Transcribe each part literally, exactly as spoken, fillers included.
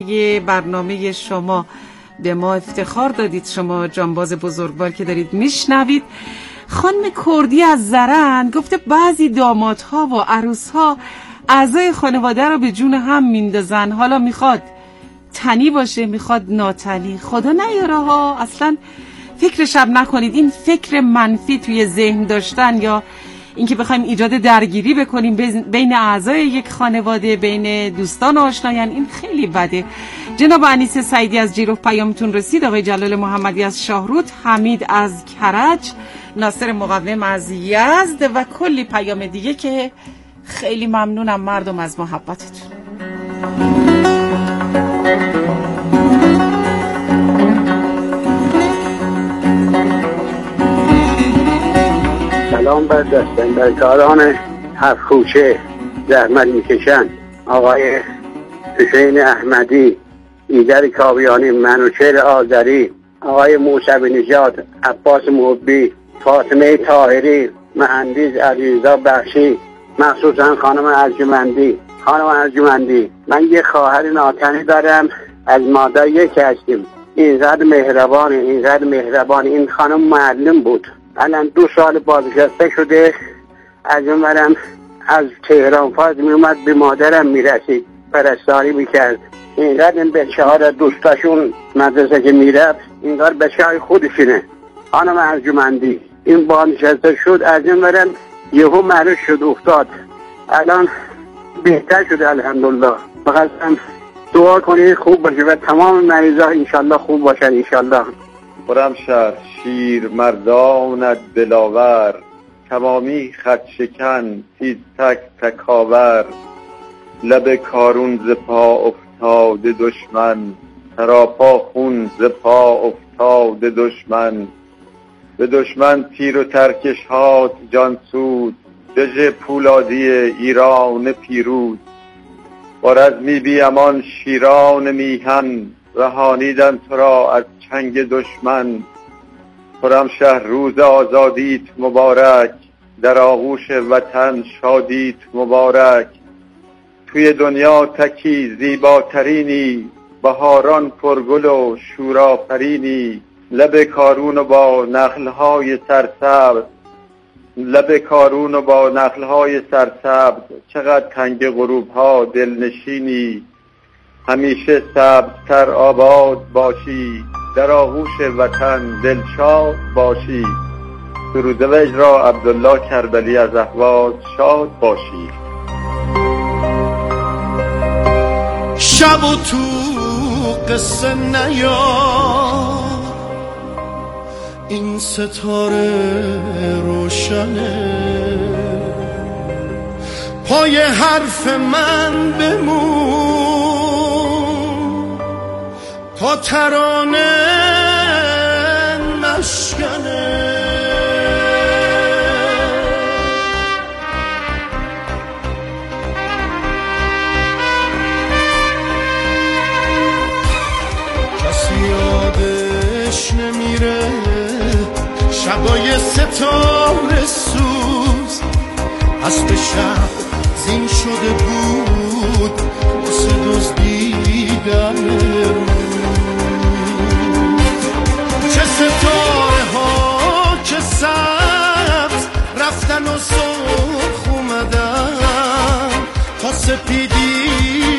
یه برنامه شما به ما افتخار دادید، شما جانباز بزرگوار که دارید میشنوید. خانم کردی از زرند گفته بعضی دامادها و عروسها اعضای خانواده رو به جون هم میندازن، حالا میخواد تنی باشه میخواد ناتنی، خدا نیاره ها. اصلا فکر شب نکنید. این فکر منفی توی ذهن داشتن یا اینکه بخوایم ایجاد درگیری بکنیم بین اعضای یک خانواده، بین دوستان و آشنایان، این خیلی بده. جناب انیس سعیدی از جیرو پیامتون رسید، آقای جلال محمدی از شاهرود، حمید از کرج، ناصر مقوم از یزد و کلی پیام دیگه که خیلی ممنونم مردم از محبتتون. سلام بر دستندرکاران هفت کوچه زحمت میکشن، آقای حسین احمدی، ایدر کاویانی، منوچهر آذری، آقای موسوی نژاد، عباس محبی، فاطمه طاهری، مهندس علیرضا بخشی، مخصوصا خانم ارجمندی. خانم ارجمندی، من یه خواهر ناتنی دارم، از مادر یک هستیم. اینقدر مهربانه، اینقدر مهربانه. این خانم معلم بود، الان دو سال بازنشسته شده. از اونورم از تهران فاز می اومد به مادرم میرسید، پرستاری میکرد. اینقدر این بچه ها را دوستاشون مدرسه که میرفت اینقدر بچه های خودشونه. خانم ارجمندی این بازنشسته شد، از اونورم یهو معروف شد افتاد، الان بهتر شده الحمدلله. فقط دعا کنید خوب باشه و تمام مریضا انشالله خوب باشن انشالله. خرمشهر شیر مردانت دلاور، تمامی خط شکن تیز تک تکاور. لب کارون ز پا افتاده دشمن، سراپا خون ز پا افتاده دشمن. به دشمن تیر و ترکش هات جان سود، دژ پولادی ایران پیروز. با رزمی بی امان شیران میهن، رهانیدن تو را از چنگ دشمن. خرمشهر روز آزادیت مبارک، در آغوش وطن شادیت مبارک. توی دنیا تکی زیباترینی، بهاران پرگل و شورآفرینی. لب کارون و با نخلهای سرسبز، لب کارون و با نخلهای سرسبز. چقدر تنگ غروبها دلنشینی، همیشه سبزتر آباد باشی. در آغوش وطن دلشاد باشی. درود و اجرا عبدالله کربلی از اهواز، شاد باشی. شب و تو قصه نیار، این ستاره روشنه. پای حرف من بمون تا ترانه نشکنه. کسی یادش نمیره شبای ستاره سوز، اسب شب زین شده بود واسه دزدیدن روز. چه ستاره ها چه سبز رفتن و سرخ اومدن، تا سپیدی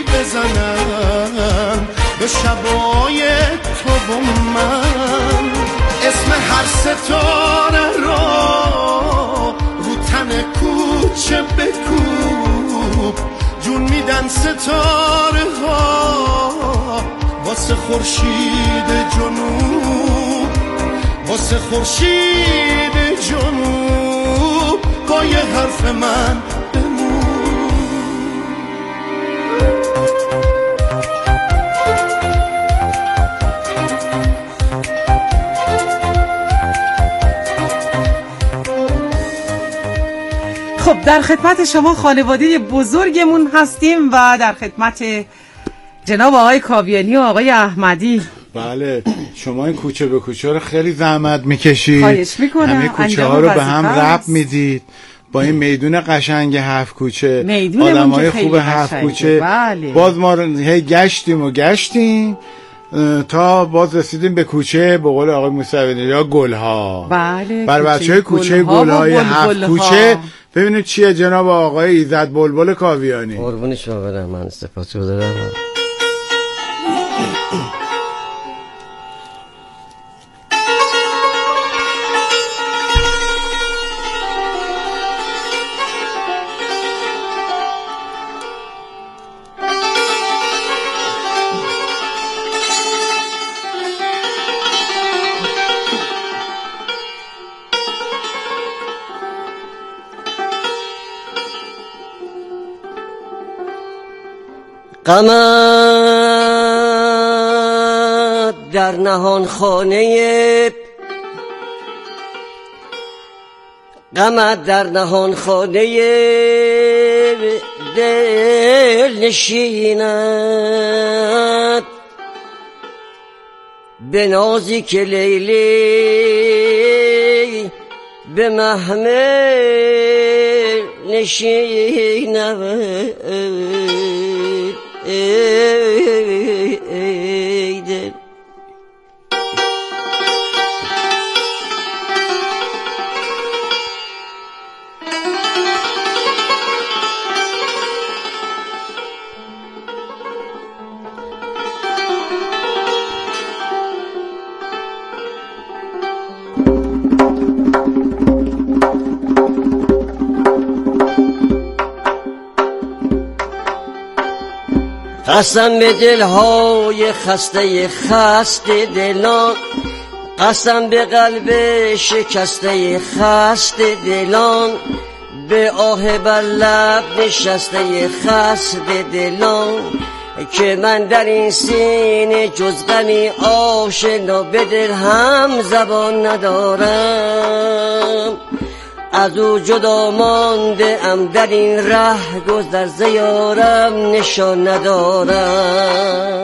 بزنن به شبای تو و من. اسم هر ستاره را رو تن کوچه بکوب، جون میدن ستاره ها واسه خورشید جنوب، واسه خورشید جنوب. پای حرف من خب در خدمت شما خانواده بزرگمون هستیم و در خدمت جناب آقای کاویانی و آقای احمدی. بله شما این کوچه به کوچه رو خیلی زحمت میکشید، خواهش میکنم. همه کوچه ها رو به هم ربط میدید با این میدون قشنگ هفت کوچه، میدونمون آدمای که خیلی خوب هفت قشنگه. کوچه، بله. باز ما رو هی گشتیم و گشتیم اه، تا باز رسیدیم به کوچه به قول آقای موسوی یا گلها. بله، بر کوچه بچه های کوچه گلها و گلهای هفت بلبلها. کوچه ببینید چیه جناب آقای ایزد بلبل کاویانی. قربون شما برم، من سپاسگزارم. غمت در نهان خانه غمت در نهان خانه دل نشیند، به نازی که لیلی به محمل نشیند. ای دل قسم به دلهای خسته خسته دلان، قسم به قلب شکسته خسته دلان، به آه بر لب نشسته خسته دلان، که من در این سینه جز غمی آشنا به دل هم زبان ندارم. از او جدا مانده ام در این ره، گذر ز یارم نشان ندارم.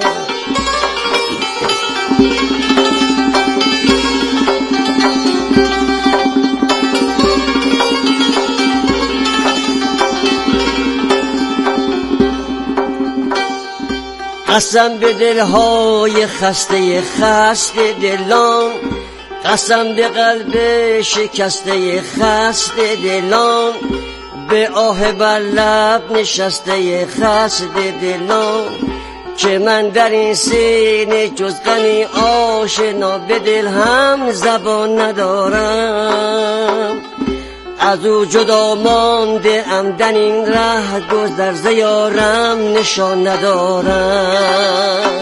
قسم به دلهای خسته خسته دلان، قسم به قلب شکسته خسته دلان، به آه بر لب نشسته خسته دلان، که من در این سینه جز غمی آشنا به دل هم زبان ندارم. از او جدا مانده ام در این ره، گذر ز یارم نشان ندارم.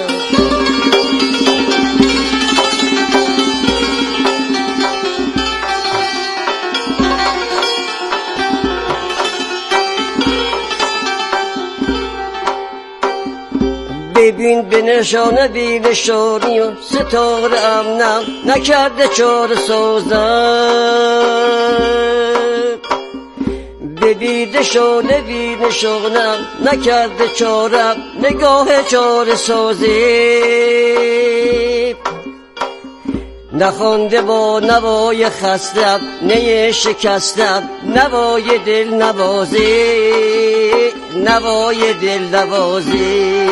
ببین به نشانه بی نشانی و ستاره امنم نکرده چاره سازم. ببین نشانه بی نشانم نکرده چارم نگاه چاره سازی. نخوانده با نوای خستم نی شکستم نوای دل نوازی، نوای دل نوازی.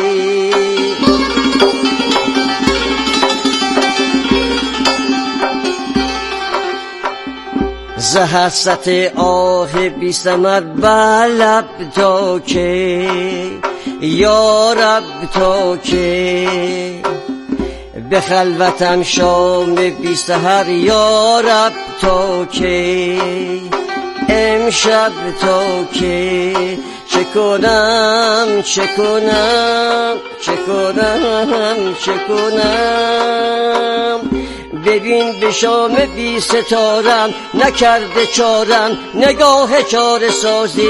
ز حسرت آه بی ثمر بر لب تا که یا رب تا که، به خلوتم شام بی سحر یا رب تا که، امشب تا که چه کنم چه کنم چه کنم چه کنم. ببین به شام بی ستارم نکرده چارم نگاه چاره سازی.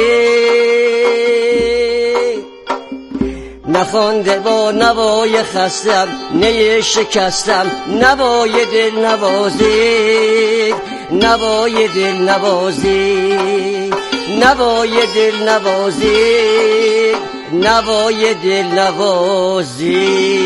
نخوانده با نوای خستم نی شکستم نوای دل نوازی، نوای دل نوازی، نوای دل نوازی، نوای دل نوازی.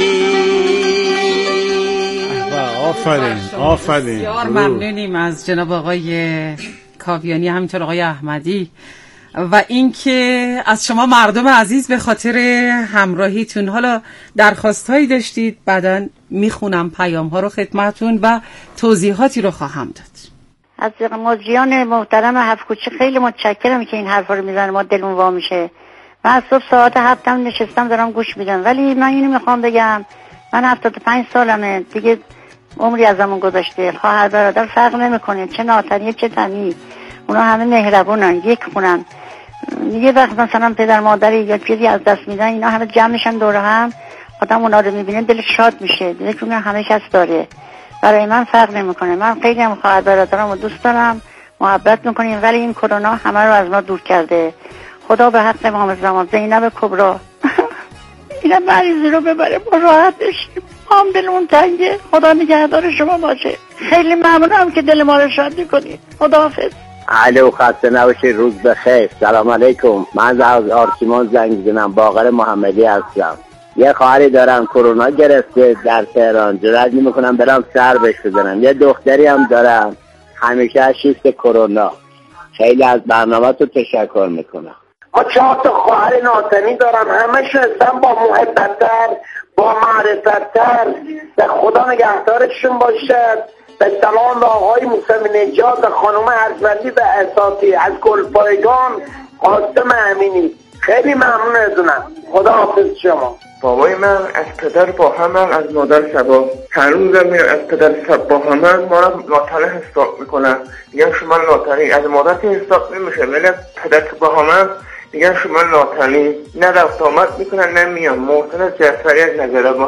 آفرین آفرین. بسیار ممنونیم از جناب آقای کاویانی، همینطور آقای احمدی، و اینکه از شما مردم عزیز به خاطر همراهیتون. حالا درخواست‌هایی داشتید، بعداً میخونم پیام‌ها رو خدمتون و توضیحاتی رو خواهم داد. از مجریان محترم هفت کوچه خیلی متشکرم که این حرفا رو میزنه، ما دلمون وا میشه. من از صبح ساعت هفتم نشستم دارم گوش میدم، ولی من اینو میخوام بگم من هفتاد و پنج سالمه دیگه، عمری ازمون گذشته. خواهر برادر فرق نمیکنه، چه ناتنی چه تنی، اونا همه مهربونن، یک خونن. یه وقت مثلا پدر مادری یا چیزی از دست میدن، اینا همه جمع میشن دور هم، آدم اونا رو میبینه دلش شاد میشه، دیگه چون همه کس داره. برای من فرق نمیکنه، من خیلی هم خواهر برادرامو دوست دارم، محبت میکنیم، ولی این کرونا همه رو از ما دور کرده. خدا به حق امام زمان زینب کبرا اینا مریضی رو ببره ما راحت بشیم، هم دلمون تنگه. خدا نگهدار شما باشه، خیلی ممنونم که دل ما رو شاد میکنید. خداحافظ. الو، خسته نباشید، روز بخیر. سلام علیکم. من از آرسیمان زنگ میزنم، باقر محمدی هستم. یه خواهری دارم کرونا گرفته در تهران، جرئت نمیکنم برم سر بهش بزنم. یه دختری هم دارم همیشه از شیست کرونا. خیلی از برنامه‌تون تشکر میکنم. ما چهار تا خواهر ناتنی دارم، همش هستن با محبت‌تر، با معرفت‌تر. به خدا نگهدارشون باشد. به سلام به آقای موسوی نجات و خانم ارجمندی و اساسی از گلپایگان قاسم امینی. خیلی ممنون ازونم. خدا حافظ شما. بابای من از پدر با همن، از مادر شبا. هر روزم میره از پدر شب با همن، ما رو ناتنه حساب میکنن، میگن شما ناتنی. از مادر که حساب نمیشه، ولی پدر که با همن میگن شما ناتنی. نه رفت آمد میکنن نه میان. محسن جعفری از نظرآباد.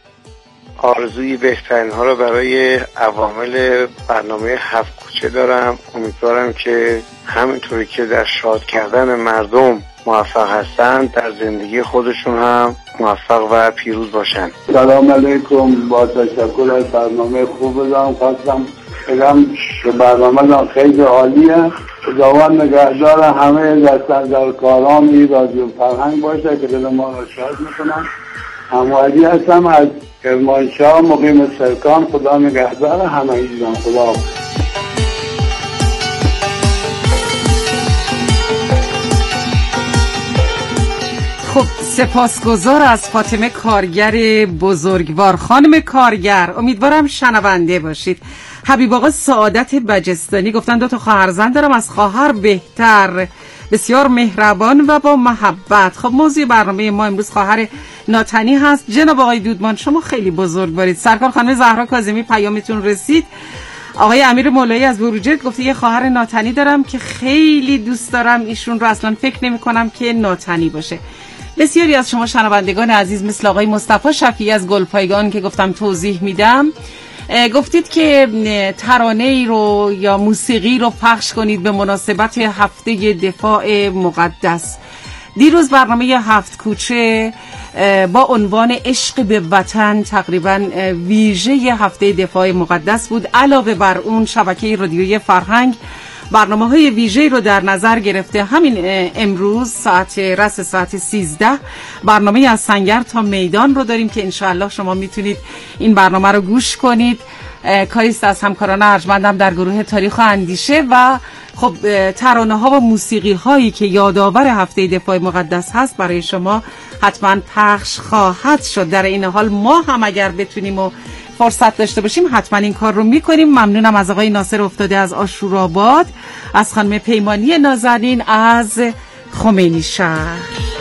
آرزوی بهترین ها رو برای عوامل برنامه هفت کوچه دارم. امیدوارم که همینطوری که در شاد کردن مردم موفق هستن، در زندگی خودشون هم موفق و پیروز باشن. سلام علیکم. با تشکر از برنامه خوب دارم خواستم بگم که برنامه دارم خیلی عالیه. خداوند نگهدار همه دستاندرکاران رادیو فرهنگ باشه که دل ما را شاد میکنن. همواری هستم از کرمانشاه، مقیم سرکان. خدا نگهدار همه ایزان. خدا. خب سپاسگزار از فاطمه کارگر بزرگوار. خانم کارگر، امیدوارم شنونده باشید. حبیب آقا سعادت بجستانی گفتن دو تا خواهرزن دارم، از خواهر بهتر، بسیار مهربان و با محبت. خب موضوع برنامه ما امروز خواهر ناتنی هست. جناب آقای دودمان شما خیلی بزرگوارید. سرکار خانم زهرا کاظمی پیامتون رسید. آقای امیر مولایی از بروجرد گفته یه خواهر ناتنی دارم که خیلی دوست دارم، ایشون رو اصلا فکر نمی کنم که ناتنی باشه. بسیاری از شما شنوندگان عزیز مثل آقای مصطفی شفیعی از گلپایگان که گفتم توضیح میدم، گفتید که ترانه ای رو یا موسیقی رو پخش کنید به مناسبت هفته دفاع مقدس. دیروز برنامه هفت کوچه با عنوان عشق به وطن تقریبا ویژه هفته دفاع مقدس بود. علاوه بر اون شبکه رادیویی فرهنگ برنامه های ویژه رو در نظر گرفته. همین امروز ساعت رس ساعت سیزده برنامه از سنگر تا میدان رو داریم که انشاءالله شما میتونید این برنامه رو گوش کنید. کاریست از همکاران ارجمندم در گروه تاریخ و اندیشه و خب ترانه ها و موسیقی هایی که یادآور هفته دفاع مقدس هست برای شما حتما پخش خواهد شد. در این حال ما هم اگر بتونیم و فرصت داشته باشیم حتما این کار رو میکنیم. ممنونم از آقای ناصر افتاده از آشورآباد، از خانم پیمانی نازنین از خمینی شهر.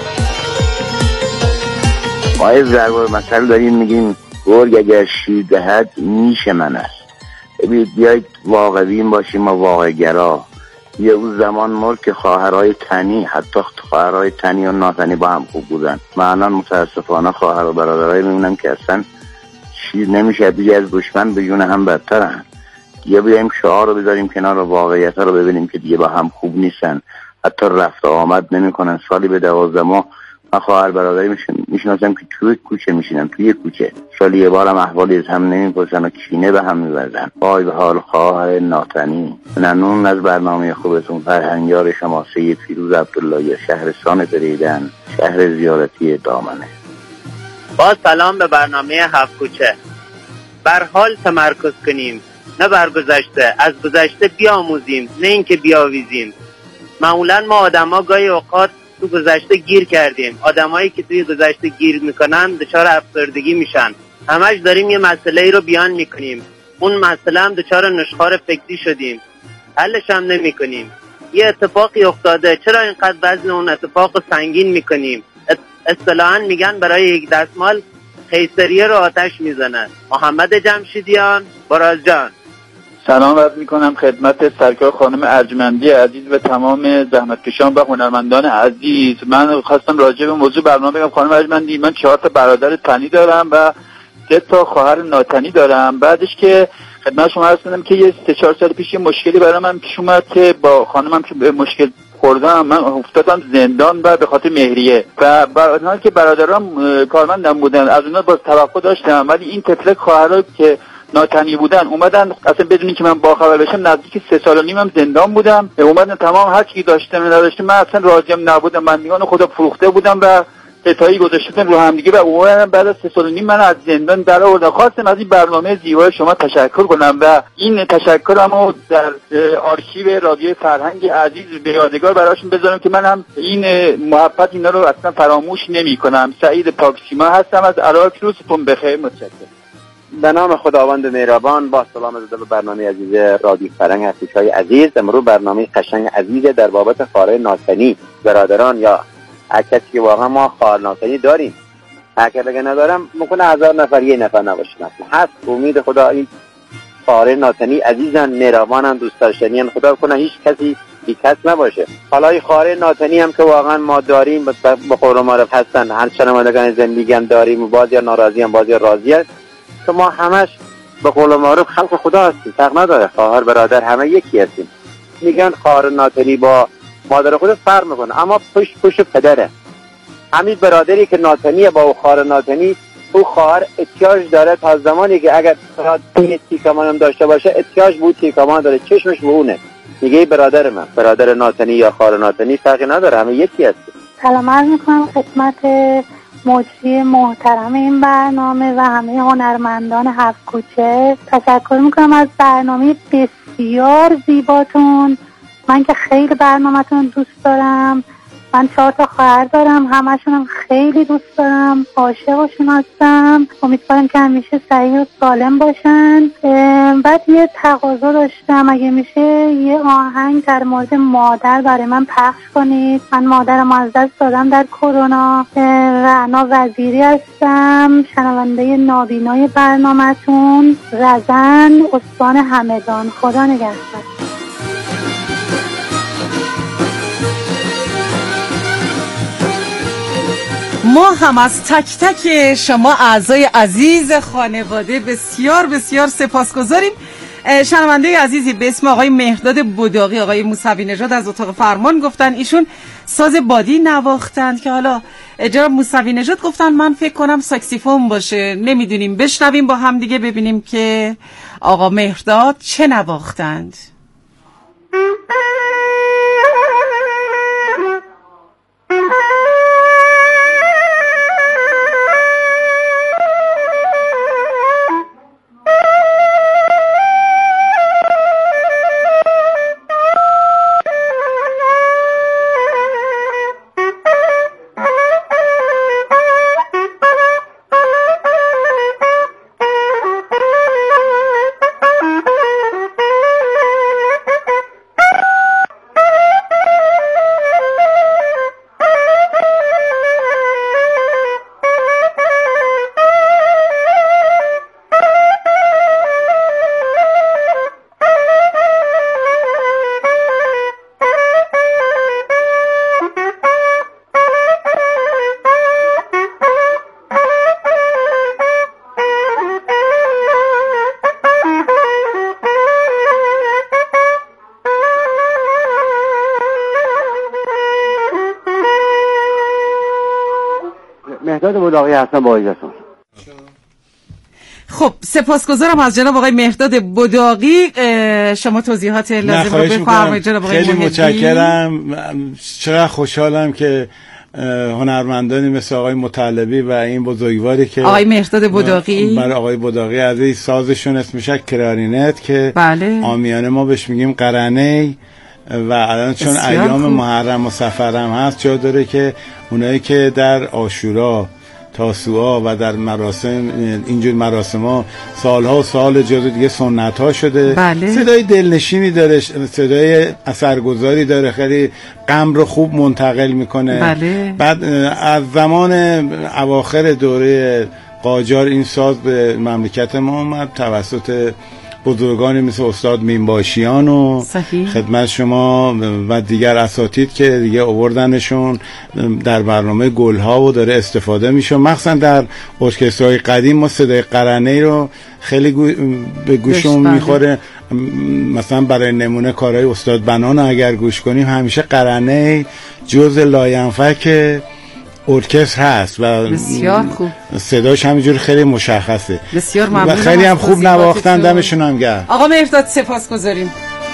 آقای زربار مثلا داریم میگیم گرگ اگر شیر دهد میشه من است. ببینید بیایید واقعیم باشیم و واقع گرا. یه اون زمان مرد که خواهرای تنی، حتی خواهرای تنی و ناتنی با هم خوب بودن. من متاسفانه خواهر و برادرای میبینم که اصلا شیر نمیشه، دیگه از دشمن به جون هم بدترن. یا بیاییم شعار رو بذاریم کنار و واقعیت رو ببینیم که دیگه با هم خوب نیستن، حتی رفت آمد نمیکنن. سالی به دوازده ماه من خواهر برادری میشناسم که توی کوچه میشینم، توی کوچه سالی یه بارم احوالی از هم نمیپرسن و کینه به هم میورزن. وای به حال خواهر ناتنی. ممنون از برنامه خوبتون. فرهنگیار شما سید فیروز عبدالله، شهرستان بریدن، شهر زیارتی دامنه. با سلام به برنامه هفت کوچه. بر حال تمرکز کنیم، نه بر گذشته. از گذشته بیاموزیم نه اینکه بیاویزیم. معمولا ما آدما گاهی اوقات تو گذشته گیر کردیم. آدمایی که توی گذشته گیر میکنن دچار افسردگی میشن. همش داریم یه مسئله ای رو بیان میکنیم، اون مسئله هم دچار نشخوار فکری شدیم، حلش هم نمیکنیم. یه اتفاقی افتاده، چرا اینقدر وزن اون اتفاق سنگین میکنیم؟ اصطلاحاً میگن برای یک دستمال قیصریه رو آتش میزنن. محمد جمشیدیان، برازجان. سلام عرض میکنم خدمت سرکار خانم ارجمندی عزیز و تمام زحمتکشان و هنرمندان عزیز. من خواستم راجع به موضوع برنامه بگم. خانم ارجمندی، من چهار تا برادر تنی دارم و سه تا خواهر ناتنی دارم. بعدش که خدمت شما عرض کنم که یه سه چهار سال پیش یه مشکلی برای من پیش اومد که با خانمم که به مشکل خوردم، من افتادم زندان و به خاطر مهریه و برادران که برادرام کارمندم بودن از اونها باز توقع داشتم، ولی این طفل خواهرها که ناتنی بودن اومدن اصلا بدون که من باخبر بشم نزدیک سه سال و نیمم زندان بودم. اومدن تمام هر چی داشتم نداشتم، من اصلا راضیم نبودم، من میگم خدا فروخته بودم و ستایی گذاشتم رو هم دیگه و اومدن بعد از سه سال و نیم من از زندان در آوردن. خواستم از این برنامه زیبای شما تشکر کنم و این تشکرمو در آرشیو رادیو فرهنگ عزیز به یادگار براشون بذارم که من هم این محبت اینا رو اصلا فراموش نمی‌کنم. سعید پاکسیما هستم از عراق. روزتون بخیر. متشکرم. به نام خداوند مهربان، با سلام عرض به برنامه عزیز رادیو فرهنگ هستی‌های عزیز. امروز برنامه قشنگ عزیز در بابت خواهر ناتنی برادران یا کسی که واقعا ما خواهر ناتنی داریم. اگه بگه ندارم ممکنه هزار نفر یه نفر نباشه. مثلا هست امید خدا این خواهر ناتنی عزیزن، مهربانن، دوست داشتنیان. خدا کنه هیچ کسی بی کس نباشه. حالا این خواهر ناتنی هم که واقعا ما داریم به قول معروف هستن، هر شنوندگان زندگی هم داریم، بعضی ناراضی هم بعضی راضی هست که ما همش به قول معروف خلق خدا هستیم، فرق نداره. خواهر برادر همه یکی هستیم. میگن خواهر ناتنی با مادر خود فرق میکنه، اما پشت پشت پدره. همین برادری که ناتنیه با خواهر ناتنی، او خواهر احتیاج داره تا زمانی که اگر این تیکمان هم داشته باشه احتیاج بود تیکمان داره، چشمش به اونه. میگه برادر من، برادر ناتنی یا خواهر ناتنی فرقی نداره، همه یکی هستیم. سلام عرض میکنم خدمت مجری محترم این برنامه و همه هنرمندان هفت کوچه. تشکر میکنم از برنامه بسیار زیباتون. من که خیلی برنامه‌تون دوست دارم. من چهار تا خواهر دارم، همشونم خیلی دوست دارم، عاشقشون هستم. امیدوارم که همیشه صحیح و سالم باشن. بعد یه تقاضا داشتم، اگه میشه یه آهنگ در مورد مادر برای من پخش کنید. من مادرم از دست دادم در کرونا. رعنا وزیری هستم، شنونده نابینای برنامه‌تون. رزن استان همدان. خدا نگهدار. ما هم از تک تک شما اعضای عزیز خانواده بسیار بسیار سپاسگزاریم. شنونده عزیزی به اسم آقای مهرداد بداقی، آقای موسوی نژاد از اتاق فرمان گفتن ایشون ساز بادی نواختند که حالا جناب موسوی نژاد گفتن من فکر کنم ساکسیفون باشه. نمیدونیم، بشنویم با هم دیگه ببینیم که آقا مهرداد چه نواختند. مهرداد بداقی هستم با اجازهتون. خب سپاسگزارم از جناب آقای مهرداد بداقی. شما توضیحات لازم رو بفرمایید جناب آقای خیلی محبی. متشکرم. چقدر خوشحالم که هنرمندانی مثل آقای مطلبی و این بزرگواری که آقای مهرداد بداقی، برای آقای بداقی عزیز سازشون اسمش کرارینت که بله. عامیانه ما بهش میگیم قرنه، و الان چون ایام خوب. محرم و سفر هم هست جا داره که اونایی که در عاشورا، تاسوعا و در مراسم اینجور مراسم ها سالها و سال جزو دیگه سنت ها شده. بله. صدای دلنشینی داره، صدای اثرگذاری داره، خیلی غم رو خوب منتقل میکنه. بله. بعد از زمان اواخر دوره قاجار این ساز به مملکت ما اومد توسط بزرگانی مثل استاد مینباشیان و صحیح. خدمت شما و دیگر اساتید که دیگه آوردنشون در برنامه گلها و داره استفاده میشه. مخصوصا در ارکسترهای قدیم ما صدای قرنه رو خیلی گو... به گوشمون میخوره. مثلا برای نمونه کارهای استاد بنان اگر گوش کنیم همیشه قرنه جز لاینفک ارکستر هست و بسیار خوب، صداش همینجوری خیلی مشخصه. بسیار ممنون و خیلی هم خوب نواختن، دمشون هم گرم. آقا مهرداد سپاسگزاریم.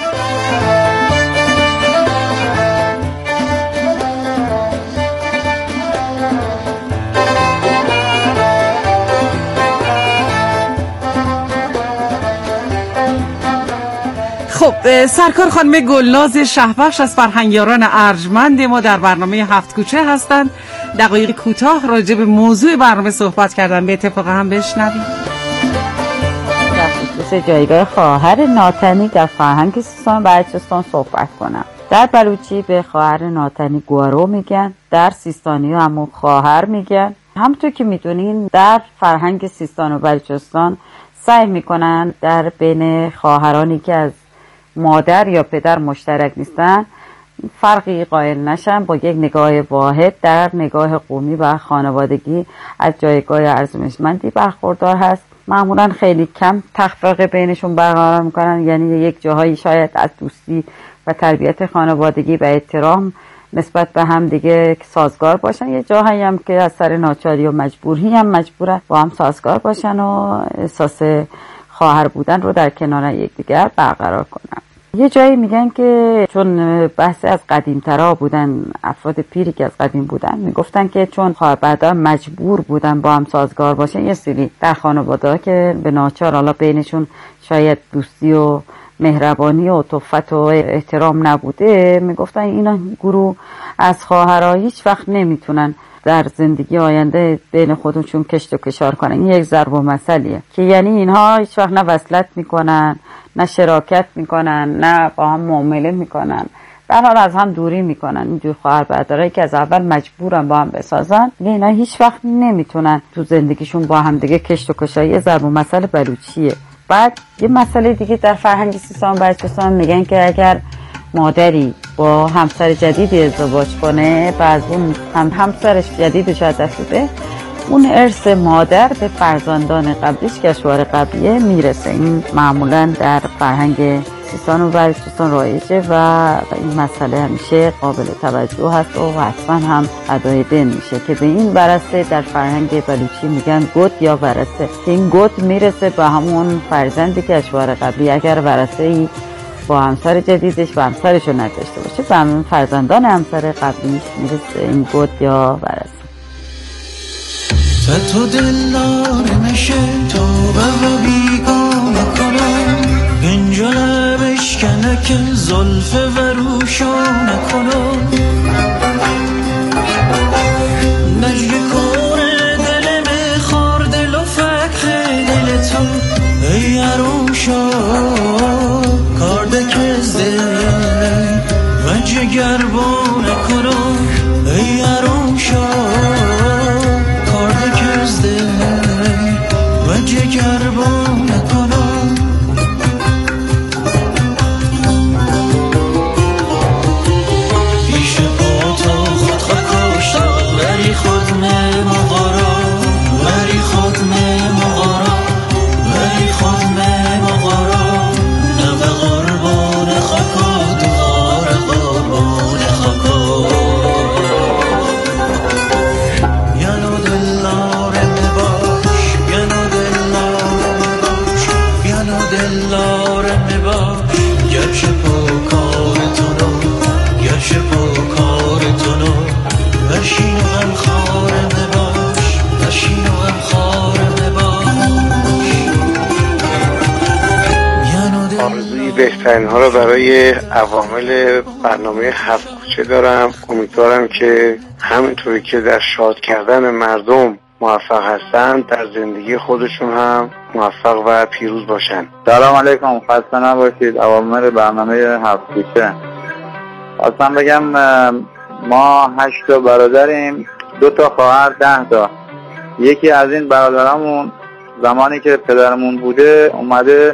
خب سرکار خانم گلناز شهبخش از فرهنگیاران ارجمند ما در برنامه هفت کوچه هستند. دقایق کوتاه راجع به موضوع برنامه صحبت کردن، به اتفاق هم بشنویم. در خصوص جایگاه خواهر ناتنی در فرهنگ سیستان و بلوچستان صحبت کنم. در بلوچی به خواهر ناتنی گوارو میگن، در سیستانی همون خواهر میگن. همونطور که میدونین در فرهنگ سیستان و بلوچستان سعی میکنن در بین خواهرانی که از مادر یا پدر مشترک نیستن فرقی قائل نشن، با یک نگاه واحد در نگاه قومی و خانوادگی از جایگاه ارزشمندی برخوردار هست. معمولا خیلی کم تفرقه بینشون برقرار میکنن، یعنی یک جاهایی شاید از دوستی و تربیت خانوادگی و احترام نسبت به هم دیگه سازگار باشن، یه جاهایی هم که از سر ناچاری و مجبوری هم مجبورن با هم سازگار باشن و احساس خواهر بودن رو در کنار یکدیگر برقرار کنن. یه جایی میگن که چون بحث از قدیمترها بودن، افراد پیری که از قدیم بودن میگفتن که چون خواهر برادر مجبور بودن با هم سازگار باشن، یه سری در خانواده که به ناچار حالا بینشون شاید دوستی و مهربانی و عطوفت و احترام نبوده، میگفتن اینا گروه از خواهرها هیچ وقت نمیتونن در زندگی آینده بین خودشون کشت و کشار کنن. این یک ضرب المثلیه که یعنی اینها هیچ وقت نه وصلت میکنن، نه شراکت میکنن، نه با هم معامله میکنن، در حال از هم دوری میکنن. اینجور خواهر برادرایی که از اول مجبورن با هم بسازن، اینا هیچ وقت نمیتونن تو زندگیشون با هم دیگه کشت و کشاری. یه ضرب المثل بلوچیه. بعد یه مسئله دیگه در فرهنگ سیستان و بلوچستان میگن که اگر مادری با همسر جدیدی ازدواج کنه و از اون هم همسرش جدیدش از دست بده، اون ارث مادر به فرزندان قبلیش که اشوار قبلیه میرسه. این معمولا در فرهنگ سیستان و بلوچستان رایجه و این مسئله همیشه قابل توجه هست و حتما هم ادای دین میشه که به این ورثه در فرهنگ بلوچی میگن گد یا ورثه، که این گد میرسه به همون فرزندی که اشوار قبلی اگر ورثه ای با همسر جدیدش و همسرشو نداشته باشه به همون فرزندان همسر قبلیش میرسه این گد یا ورثه. تو دلار میشه تو و بیگانه کنم، گنجانه بشکنه که زلفه و روشانه کنم، نجگه کنه دل بخار دل و فکر دل تو ای عروشا کارده کزده و جگر بانه کنم ای عروشا و جگر بانه کنم. پیش پا تا خود خود کاشتا ولی خود نه مغارا، ولی خود نه مغارا، ولی خود نه مغارا، نه به قربان خاکا دوار قربان خاکا. ینو دلار مباش، ینو دلار مباش بهترین ها رو برای عوامل برنامه هفت کوچه دارم. امیدوارم که همینطوری که در شاد کردن مردم موفق هستند در زندگی خودشون هم موفق و پیروز باشن. سلام علیکم، خسته نباشید. عوامل برنامه هفت کوچه، خواستم بگم ما هشت تا برادریم، دو تا خواهر، ده تا. یکی از این برادرامون زمانی که پدرمون بوده اومده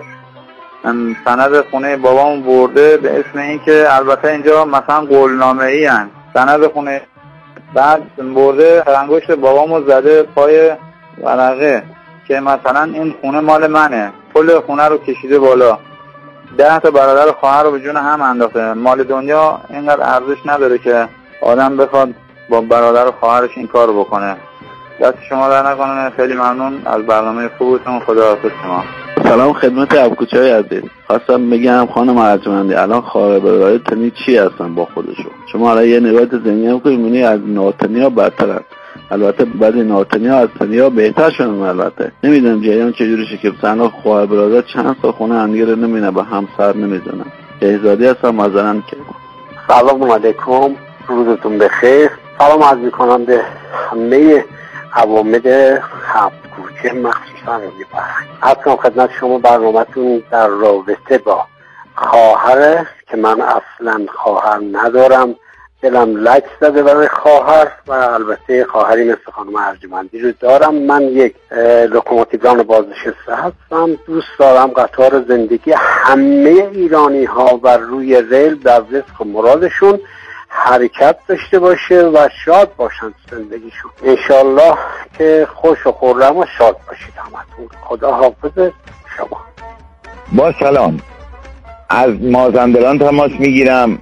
سند خونه بابامون برده به اسم این که البته اینجا مثلا قولنامه ای هن سند خونه، بعد برده انگشت بابامو زده پای ورقه که مثلا این خونه مال منه، کل خونه رو کشیده بالا. ده تا برادر و خواهر رو به جون هم انداخته. مال دنیا اینقدر ارزش نداره که آدم بخواد با برادر و خواهرش این کار رو بکنه. دست شما در نکنه. خیلی ممنون از برنامه خوبتون. خداحافظ شما. سلام خدمت ابکوچه‌های عزیز. خواستم بگم خانم ارجمندی الان خواهر برادر تنی چی هستن با خودشون؟ شما الان یه نگاه ذهنی هم کنید می‌بینید از ناتنی‌ها بدترن. البته بعد ناتنی‌ها از تنی‌ها بهتر شدن. البته نمیدونم جریان چجوری شه که مثلا خواهر برادر چند تا خونه هم دیگه رو نمی‌بینن با هم سر نمی‌زنن. شهزادی هستم معذرت می‌خوام. سلام علیکم، روزتون بخیر. سلام عرض می‌کنم به همه عوامل هفت کوچه مخصوصا روی فرهنگ. اصلا خدمت شما برنامه‌تون در رابطه با خواهر که من اصلا خواهر ندارم، دلم لک زده برای خواهر و البته خواهری مثل خانم ارجمندی رو دارم. من یک لوکوموتیوان بازنشسته هستم. دوست دارم قطار زندگی همه ایرانی ها و روی ریل در رزق و مرادشون حرکت داشته باشه و شاد باشن زندگیشون. انشالله که خوش و خرم و شاد باشید همتون. خدا حافظ شما. با سلام، از مازندران تماس میگیرم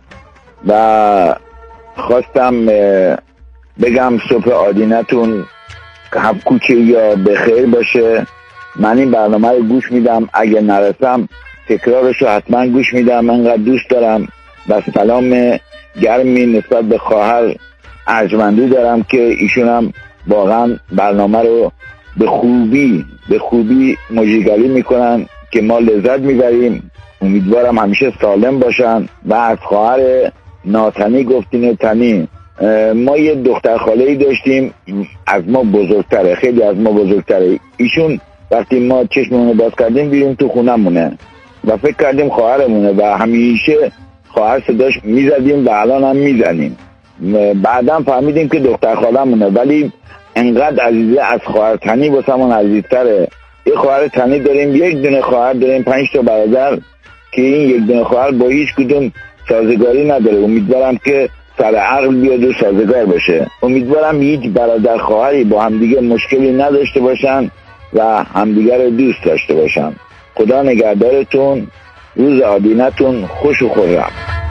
و خواستم بگم صبح آدینتون هفت کوچه یا بخیر باشه. من این برنامه رو گوش میدم، اگه نرسم تکرارش رو حتما گوش میدم، انقدر دوست دارم. و سلام گرمی نسبت به خواهر ارجمندی دارم که ایشون هم واقعا برنامه رو به خوبی به خوبی مجریگری میکنن که ما لذت میبریم. امیدوارم همیشه سالم باشن. و از خواهر ناتنی گفتین و تنی، ما یه دختر خاله‌ای داشتیم از ما بزرگتره، خیلی از ما بزرگتره. ایشون وقتی ما چشممون رو باز کردیم بیرون تو خونه مونه و فکر کردیم خواهرمونه و همیشه خواهر صداش میزدیم و الان هم میزنیم. بعدم فهمیدیم که دختر خاله‌مونه، ولی انقدر عزیزه از خواهر تنی واسمون عزیزتره. یه خواهر تنی داریم، یک دونه خواهر داریم، پنج تا برادر که این یک دونه خواهر با هیچ کدوم سازگاری نداره. امیدوارم که سر عقل بیاد و سازگار باشه. امیدوارم هیچ برادر خواهری با همدیگه مشکلی نداشته باشن و همدیگه رو دوست داشته باشن. خدا نگهدارتون. روز آدینتون خوش و خرم.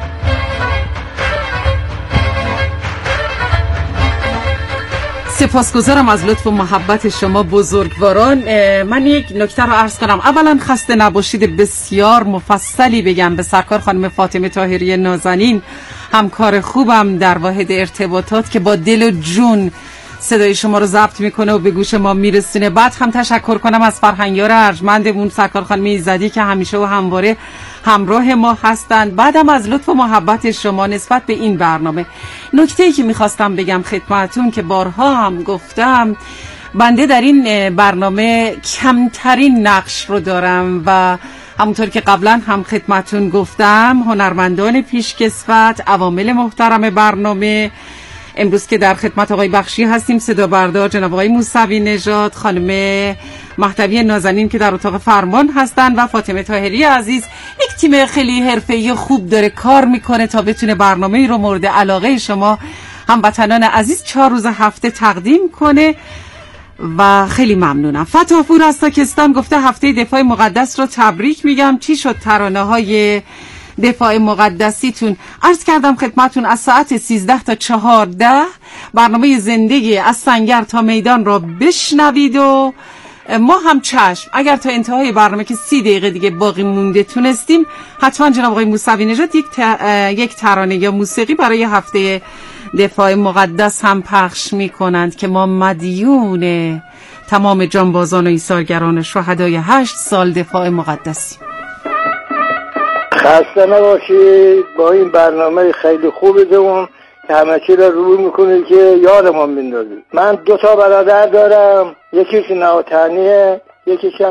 سپاسگزارم از لطف و محبت شما بزرگواران. من یک نکته رو عرض کنم. اولا خسته نباشید بسیار مفصلی بگم به سرکار خانم فاطمه طاهری نازنین، همکار خوبم در واحد ارتباطات که با دل و جون صدای شما رو ضبط میکنه و به گوش ما میرسونه. بعد هم تشکر کنم از فرهنگیار ارجمندمون سرکار خانم ایزدی که همیشه و همواره همراه ما هستند. بعدم از لطف و محبت شما نسبت به این برنامه. نکته‌ای که میخواستم بگم خدمتتون که بارها هم گفتم، بنده در این برنامه کمترین نقش رو دارم و همونطور که قبلا هم خدمتتون گفتم هنرمندان پیشکسوت، عوامل محترم برنامه، امروز که در خدمت آقای بخشی هستیم صدا بردار جناب آقای موسوی نژاد، خانم مهدوی نازنین که در اتاق فرمان هستن و فاطمه طاهری عزیز. یک تیم خیلی حرفه‌ای خوب داره کار میکنه تا بتونه برنامه‌ای رو مورد علاقه شما هموطنان عزیز چهار روز هفته تقدیم کنه و خیلی ممنونم. فتح‌پور از تاکستان گفته هفته دفاع مقدس رو تبریک میگم. چی شد ترانه‌های دفاع مقدسیتون؟ عرض کردم خدمتون از ساعت سیزده تا چهارده برنامه زندگی از سنگر تا میدان را بشنوید و ما هم چشم اگر تا انتهای برنامه که سی دقیقه دیگه باقی مونده تونستیم حتما جناب آقای موسوی نژاد یک, یک ترانه یا موسیقی برای هفته دفاع مقدس هم پخش می کنند که ما مدیون تمام جانبازان و ایثارگران شهدای هشت سال دفاع مقدسیم. خسته نباشید با این برنامه خیلی خوبتون که همه چی را رو میکنید که یادمون میندازید. من دو تا برادر دارم، یکیش ناتنیه، یکیش